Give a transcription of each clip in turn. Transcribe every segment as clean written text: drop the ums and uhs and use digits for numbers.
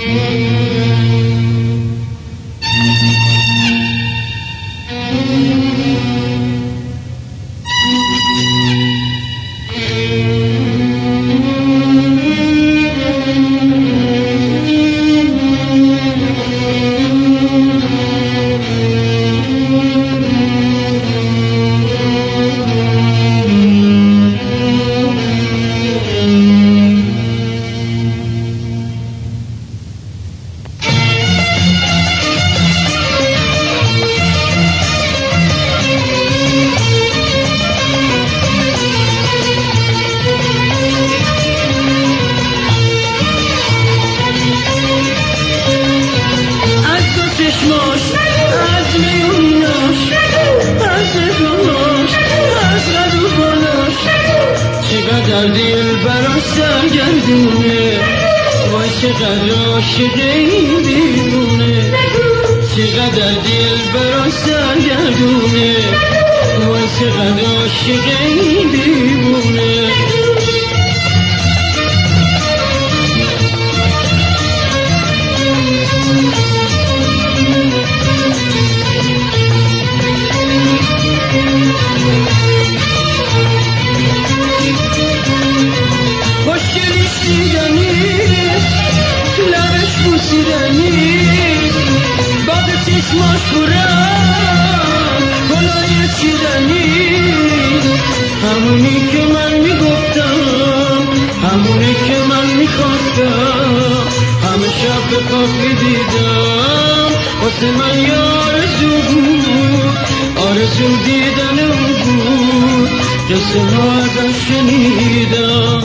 چقدر دل براش سرگردونه وای چقدر عاشق این دیوونه چقدر دل براش سرگردونه وای چقدر عاشق این دیوونه چشماش پرم گلای چیدنی همونی که من میگفتم همونی که من میخواستم همه شب به خواب میدیدم واسه من یه آرزو بود آرزو دیدن اون بود قصه ها ازش شنیدم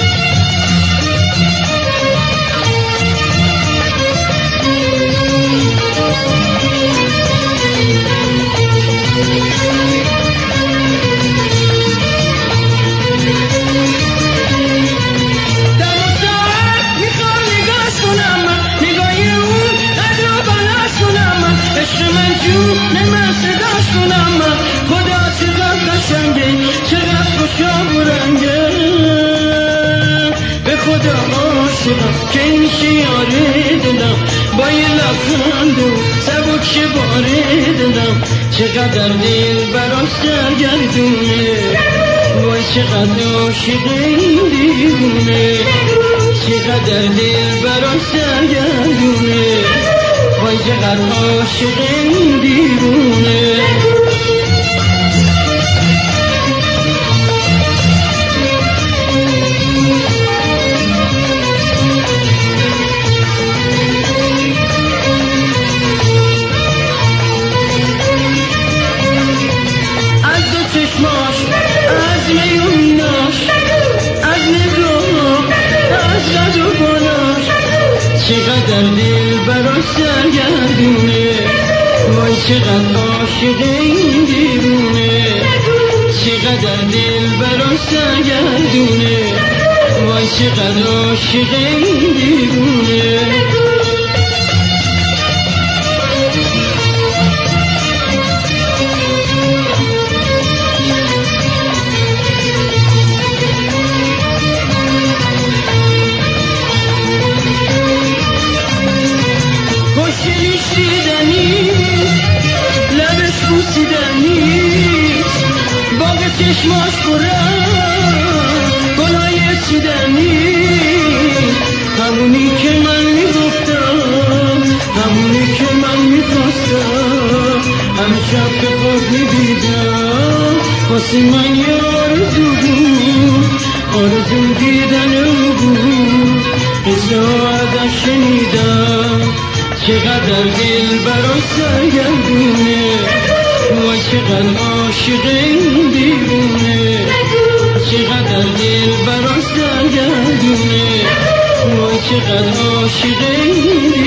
که میشه یاره دلم با یه لبخند و سبک شه باره دلم چقدر دل براش سرگردونه وای چقدر عاشق این دیوونه چقدر دل براش سرگردونه وای چقدر عاشق این دیوونه چقدر دل براش سرگردونه وای چقدر عاشق این دیوونه چقدر دل براش سرگردونه وای چقدر عاشق این دیوونه چشماش پرم گلای چیدنی همونی که من میگفتم همونی که من میخواستم همه شب به خواب میدیدم واسه من یه آرزو بود آرزو دیدن او بود قصه ها ازش شنیدم چقدر دل براش سرگردونه وای چقدر عاشق این دیوونه چقدر دل براش سرگردونه وای چقدر عاشق این